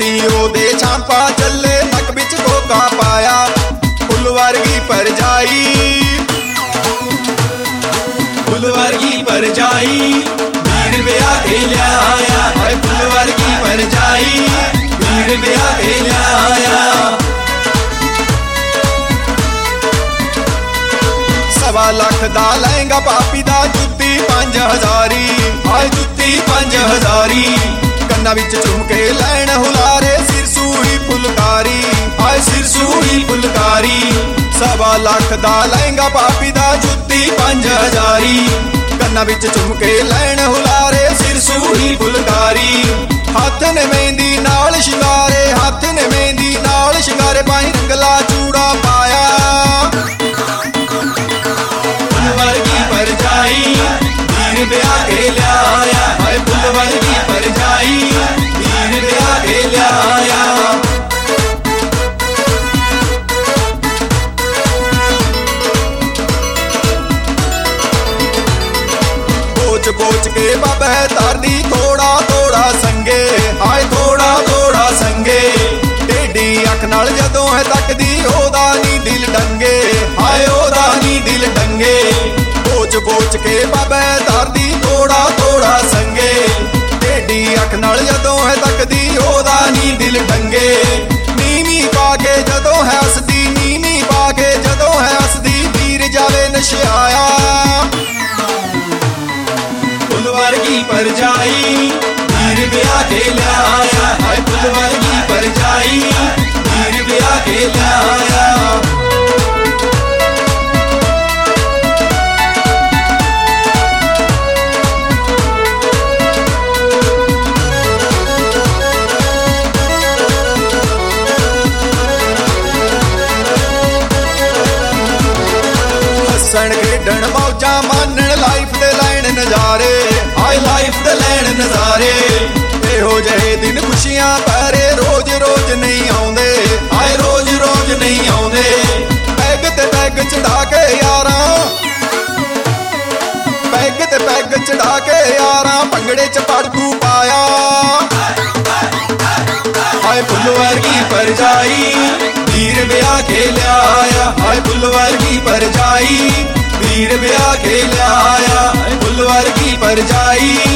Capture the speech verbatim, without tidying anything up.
हथी ओदे छांपा चले नक बिच कोका पाया फुल वर्गी परजाई फुल वर्गी परजाई वीर ब्याह के लिया हाय फुल वर्गी परजाई वीर ब्याह के लिया सवा लख दा लहंगा पापी दा जुत्ती पंज हजारी हाय जुत्ती पंज हजारी कन्ना विच झुमके लैन हुलारे सिर सूही फुलकारी हाय सिर सूही फुलकारी सवा लख दा लहंगा पापी दा जुत्ती पंज हजारी कन्ना विच झुमके लैन हुलारे सिर सूही फुलकारी हाथ ने मेहंदी नाल शिंगारे हाथ ने मेहंदी नाल शिंगारे पाई रंगला चूड़ा पाया फुल वर्गी परजाई वीर ब्याह के लिया हाय फुल वर्गी परजाई वीर ब्याह के लिया बोच बोच के बाबे तारदी थोड़ा थोड़ा संगे हाय थोड़ा थोड़ा संगे टेढ़ी अख नाल जदों है तकदी ओदा नी दिल डंगे हाय ओदा नी दिल डंगे बोच बोच के बाबे तारदी थोड़ा थोड़ा संगे टेढ़ी अख नाल जदों है तकदी ओदा नी दिल डंगे नीवी पाके जदों है हसदी नीवी पाके जदों है हसदी वीर जावे नशियाया फुल वर्गी परजाई वीर ब्याह के लिया हाय फुल वर्गी परजाई वीर ब्याह के लिया हसन खेडन मौजा मानन लाइफ दे लैन नजारे हाय लाइफ दे लैन नजारे एहो जहे दिन खुशियां पैरे रोज रोज नहीं आउंदे हाय रोज रोज नहीं आउंदे पैग ते पैग चढ़ा के यारां पैग ते पैग चढ़ा के यारां भंगड़े च पड़कू पाया हाय फुल वर्गी परजाई वीर ब्याह के लिया हाय फुल वर्गी परजाई वीर ब्याह के लिया फुल वर्गी परजाई